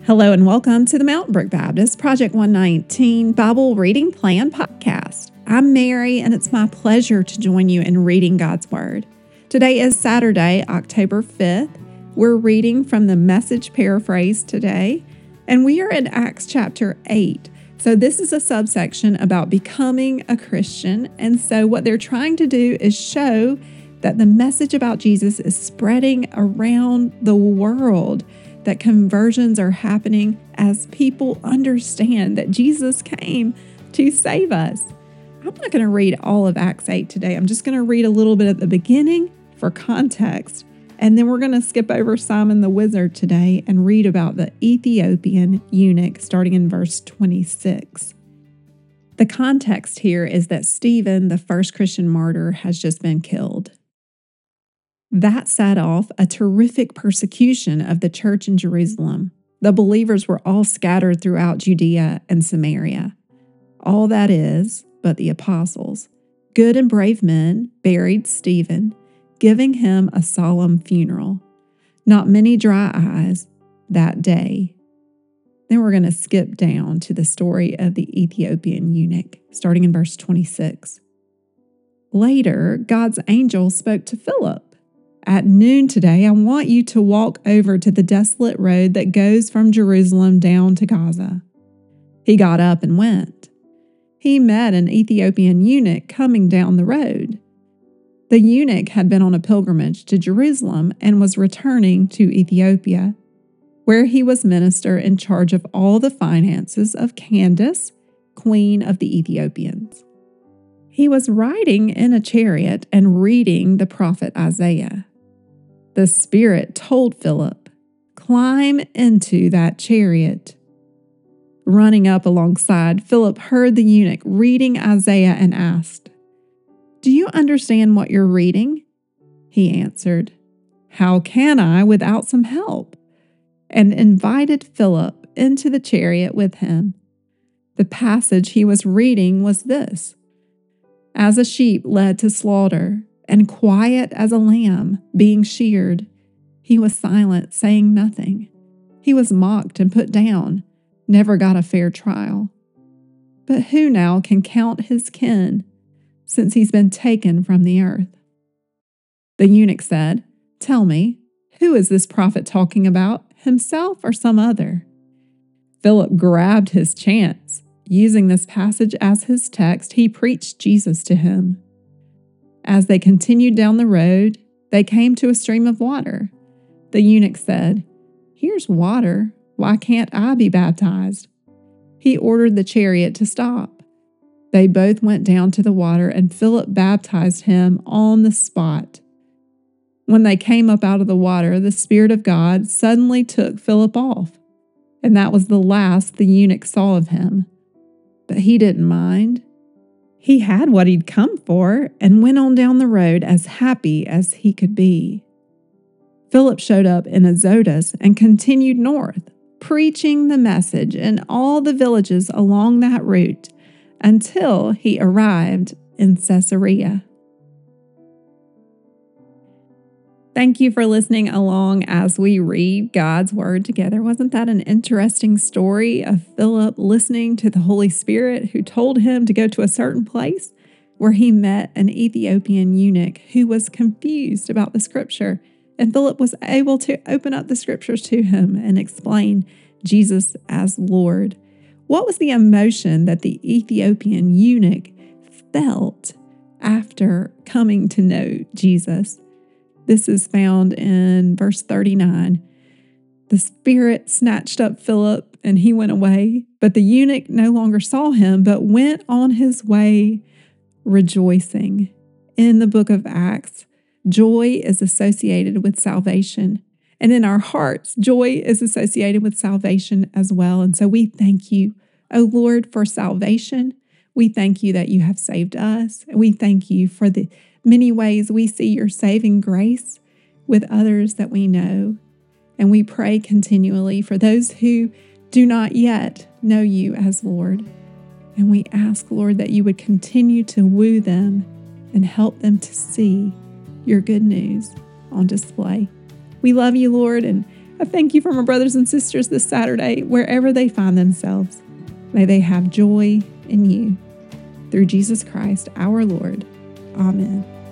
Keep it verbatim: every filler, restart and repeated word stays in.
Hello and welcome to the Mountain Brook Baptist Project one nineteen Bible Reading Plan Podcast. I'm Mary and it's my pleasure to join you in reading God's Word. Today is Saturday, October fifth. We're reading from the Message Paraphrase today, and we are in Acts chapter eight. So this is a subsection about becoming a Christian, and so what they're trying to do is show that the message about Jesus is spreading around the world, that conversions are happening as people understand that Jesus came to save us. I'm not going to read all of Acts eight today. I'm just going to read a little bit at the beginning for context, and then we're going to skip over Simon the Wizard today and read about the Ethiopian eunuch starting in verse twenty-six. The context here is that Stephen, the first Christian martyr, has just been killed. That set off a terrific persecution of the church in Jerusalem. The believers were all scattered throughout Judea and Samaria. All that is, but the apostles, good and brave men, buried Stephen, giving him a solemn funeral. Not many dry eyes that day. Then we're going to skip down to the story of the Ethiopian eunuch, starting in verse twenty-six. Later, God's angel spoke to Philip. At noon today, I want you to walk over to the desolate road that goes from Jerusalem down to Gaza. He got up and went. He met an Ethiopian eunuch coming down the road. The eunuch had been on a pilgrimage to Jerusalem and was returning to Ethiopia, where he was minister in charge of all the finances of Candace, queen of the Ethiopians. He was riding in a chariot and reading the prophet Isaiah. The Spirit told Philip, "Climb into that chariot." Running up alongside, Philip heard the eunuch reading Isaiah and asked, "Do you understand what you're reading?" He answered, "How can I without some help?" and invited Philip into the chariot with him. The passage he was reading was this: "As a sheep led to slaughter, and quiet as a lamb being sheared, he was silent, saying nothing. He was mocked and put down, never got a fair trial. But who now can count his kin, since he's been taken from the earth?" The eunuch said, "Tell me, who is this prophet talking about, himself or some other?" Philip grabbed his chance. Using this passage as his text, he preached Jesus to him. As they continued down the road, they came to a stream of water. The eunuch said, "Here's water. Why can't I be baptized?" He ordered the chariot to stop. They both went down to the water, and Philip baptized him on the spot. When they came up out of the water, the Spirit of God suddenly took Philip off, and that was the last the eunuch saw of him. But he didn't mind. He had what he'd come for and went on down the road as happy as he could be. Philip showed up in Azotus and continued north, preaching the message in all the villages along that route until he arrived in Caesarea. Thank you for listening along as we read God's Word together. Wasn't that an interesting story of Philip listening to the Holy Spirit who told him to go to a certain place where he met an Ethiopian eunuch who was confused about the scripture, and Philip was able to open up the scriptures to him and explain Jesus as Lord. What was the emotion that the Ethiopian eunuch felt after coming to know Jesus? This is found in verse thirty-nine. The Spirit snatched up Philip, and he went away. But the eunuch no longer saw him, but went on his way rejoicing. In the book of Acts, joy is associated with salvation. And in our hearts, joy is associated with salvation as well. And so we thank you, O Lord, for salvation. We thank you that you have saved us. We thank you for the many ways we see your saving grace with others that we know. And we pray continually for those who do not yet know you as Lord. And we ask, Lord, that you would continue to woo them and help them to see your good news on display. We love you, Lord, and I thank you for my brothers and sisters this Saturday, wherever they find themselves. May they have joy in you. Through Jesus Christ, our Lord. Amen.